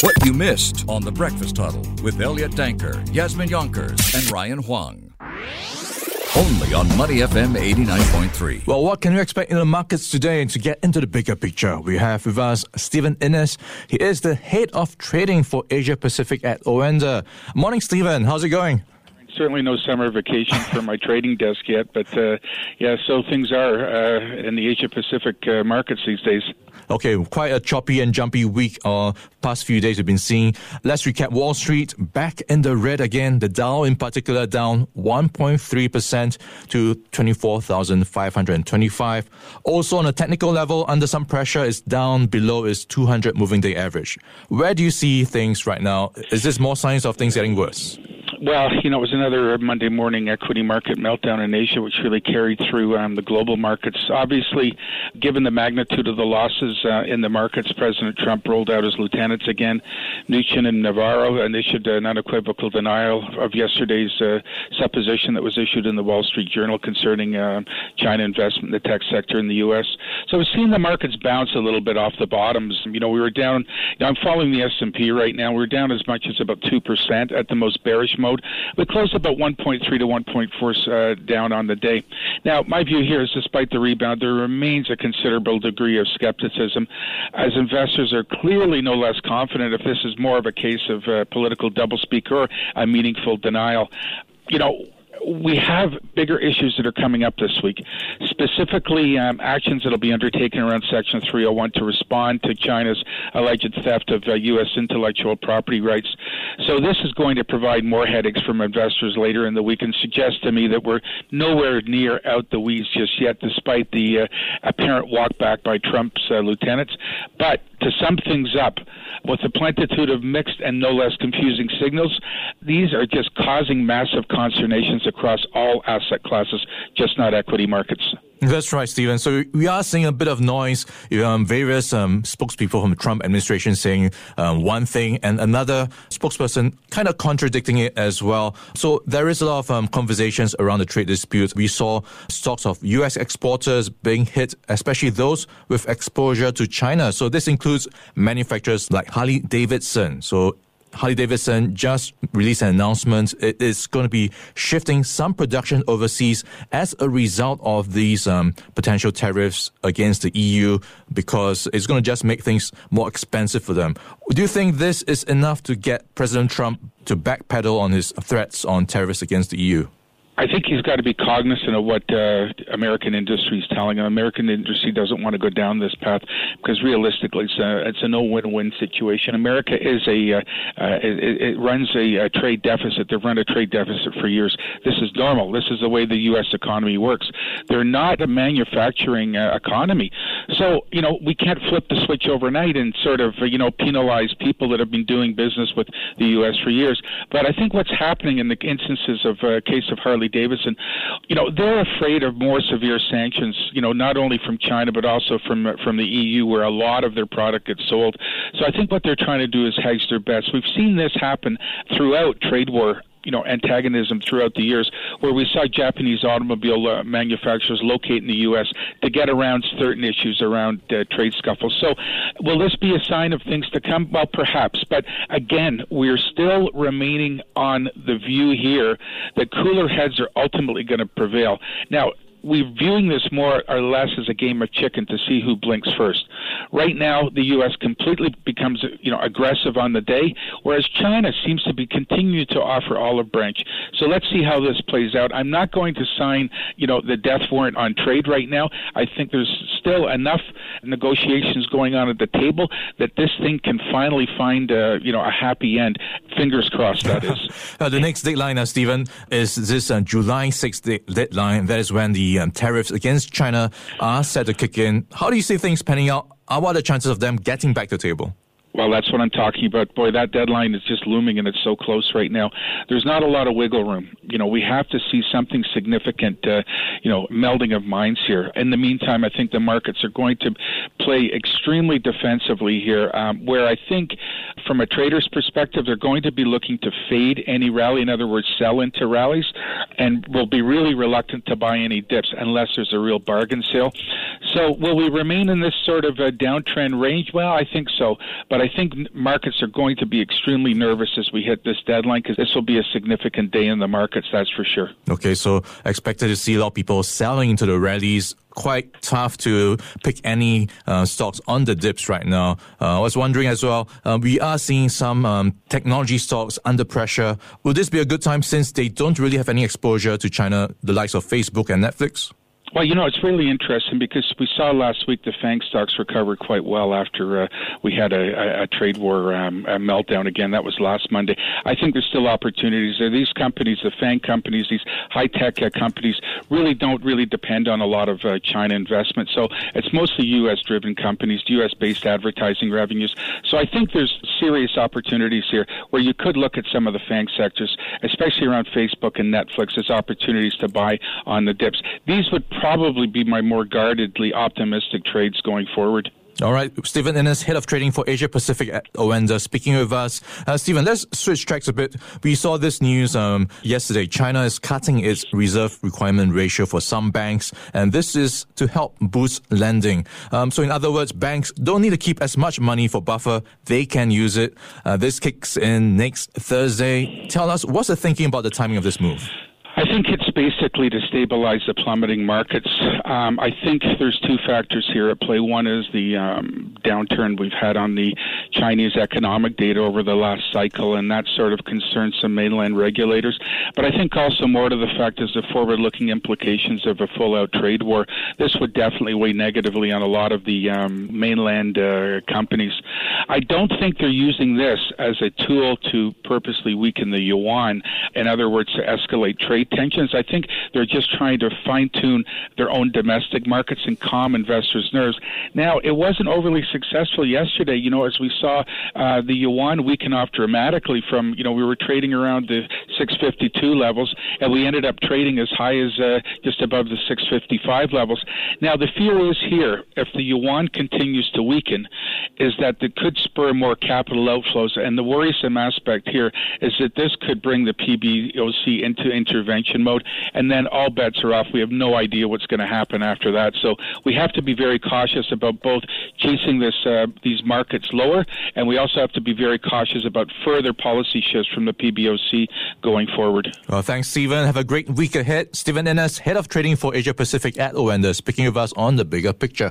What you missed on The Breakfast Huddle with Elliot Danker, Yasmin Yonkers, and Ryan Huang. Only on Money FM 89.3. Well, what can you expect in the markets today? And to get into the bigger picture, we have with us Stephen Innes. He is the head of trading for Asia Pacific at Orenda. Morning, Stephen. How's it going? Certainly no summer vacation for my trading desk yet, but so things are in the Asia Pacific markets these days. Okay, quite a choppy and jumpy week past few days we've been seeing. Let's recap Wall Street back in the red again. The Dow in particular down 1.3% to 24,525. Also on a technical level, under some pressure, is down below its 200 moving day average. Where do you see things right now? Is this more signs of things getting worse? Well, it was another Monday morning equity market meltdown in Asia, which really carried through the global markets. Obviously, given the magnitude of the losses in the markets, President Trump rolled out his lieutenants again. Mnuchin and Navarro issued an unequivocal denial of yesterday's supposition that was issued in the Wall Street Journal concerning China investment in the tech sector in the U.S. So we've seen the markets bounce a little bit off the bottoms. We were down, I'm following the S&P right now, we're down as much as about 2% at the most bearish mode. We closed about 1.3 to 1.4 down on the day. Now, my view here is despite the rebound, there remains a considerable degree of skepticism, as investors are clearly no less confident if this is more of a case of political doublespeak or a meaningful denial. We have bigger issues that are coming up this week, specifically actions that will be undertaken around Section 301 to respond to China's alleged theft of U.S. intellectual property rights. So this is going to provide more headaches from investors later in the week and suggests to me that we're nowhere near out the weeds just yet, despite the apparent walk back by Trump's lieutenants. But to sum things up, with a plentitude of mixed and no less confusing signals, these are just causing massive consternations across all asset classes, just not equity markets. That's right, Stephen. So we are seeing a bit of noise, various spokespeople from the Trump administration saying one thing and another spokesperson kind of contradicting it as well. So there is a lot of conversations around the trade dispute. We saw stocks of U.S. exporters being hit, especially those with exposure to China. So this includes manufacturers like Harley-Davidson. So Harley-Davidson just released an announcement. It is going to be shifting some production overseas as a result of these potential tariffs against the EU because it's going to just make things more expensive for them. Do you think this is enough to get President Trump to backpedal on his threats on tariffs against the EU? I think he's got to be cognizant of what American industry is telling him. American industry doesn't want to go down this path because realistically, it's a no-win-win situation. America is it runs a trade deficit. They've run a trade deficit for years. This is normal. This is the way the U.S. economy works. They're not a manufacturing economy. So, we can't flip the switch overnight and sort of, penalize people that have been doing business with the U.S. for years. But I think what's happening in the instances of case of Harley-Davidson, they're afraid of more severe sanctions, not only from China but also from the EU, where a lot of their product gets sold. So I think what they're trying to do is hedge their bets. We've seen this happen throughout trade war antagonism throughout the years, where we saw Japanese automobile manufacturers locate in the U.S. to get around certain issues around trade scuffles. So will this be a sign of things to come? Well, perhaps. But again, we're still remaining on the view here that cooler heads are ultimately going to prevail. Now, we're viewing this more or less as a game of chicken to see who blinks first. Right now, the U.S. completely becomes, aggressive on the day, whereas China seems to be continuing to offer olive branch. So let's see how this plays out. I'm not going to sign, the death warrant on trade right now. I think there's still enough negotiations going on at the table that this thing can finally find, a happy end. Fingers crossed, that is. The next deadline, Stephen, is this July 6th deadline. That is when the tariffs against China are set to kick in. How do you see things panning out? What are the chances of them getting back to the table? Well, that's what I'm talking about. Boy, that deadline is just looming, and it's so close right now. There's not a lot of wiggle room. We have to see something significant, melding of minds here. In the meantime, I think the markets are going to play extremely defensively here, where I think from a trader's perspective, they're going to be looking to fade any rally, in other words, sell into rallies, and will be really reluctant to buy any dips unless there's a real bargain sale. So will we remain in this sort of a downtrend range? Well, I think so, but But I think markets are going to be extremely nervous as we hit this deadline because this will be a significant day in the markets, that's for sure. Okay, so expected to see a lot of people selling into the rallies. Quite tough to pick any stocks on the dips right now. I was wondering as well, we are seeing some technology stocks under pressure. Will this be a good time since they don't really have any exposure to China, the likes of Facebook and Netflix? Well, it's really interesting because we saw last week the FANG stocks recovered quite well after we had a trade war a meltdown again. That was last Monday. I think there's still opportunities there. These companies, the FANG companies, these high-tech companies, really don't depend on a lot of China investment. So it's mostly U.S.-driven companies, U.S.-based advertising revenues. So I think there's serious opportunities here where you could look at some of the FANG sectors, especially around Facebook and Netflix, as opportunities to buy on the dips. These would probably be my more guardedly optimistic trades going forward. All right, Stephen Innes, Head of Trading for Asia Pacific at Owenda, speaking with us. Stephen, let's switch tracks a bit. We saw this news yesterday. China is cutting its reserve requirement ratio for some banks, and this is to help boost lending. So in other words, banks don't need to keep as much money for buffer. They can use it. This kicks in next Thursday. Tell us, what's the thinking about the timing of this move? I think it's basically to stabilize the plummeting markets. I think there's two factors here at play. One is the downturn we've had on the Chinese economic data over the last cycle, and that sort of concerns some mainland regulators. But I think also more to the fact is the forward-looking implications of a full-out trade war. This would definitely weigh negatively on a lot of the mainland companies. I don't think they're using this as a tool to purposely weaken the yuan, in other words, to escalate trade tensions. I think they're just trying to fine-tune their own domestic markets and calm investors' nerves. Now, it wasn't overly successful yesterday, as we saw the yuan weaken off dramatically from, we were trading around the 652 levels, and we ended up trading as high as just above the 655 levels. Now, the fear is here, if the yuan continues to weaken, is that it could spur more capital outflows, and the worrisome aspect here is that this could bring the PBOC into intervention mode, and then all bets are off. We have no idea what's going to happen after that. So we have to be very cautious about both chasing these markets lower, and we also have to be very cautious about further policy shifts from the PBOC going forward. Well, thanks, Stephen. Have a great week ahead. Stephen Innes, Head of Trading for Asia Pacific at Owenda, speaking with us on The Bigger Picture.